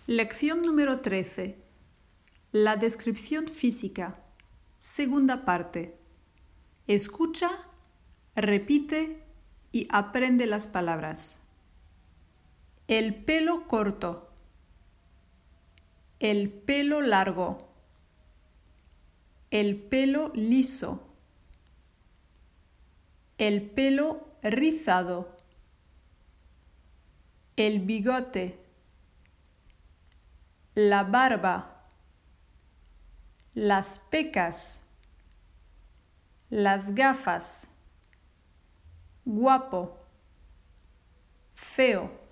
Lección número 13. La descripción física. Segunda parte. Escucha, repite y aprende las palabras. El pelo corto. El pelo largo. El pelo liso. El pelo rizado. El bigote. La barba. Las pecas. Las gafas. Guapo. Feo.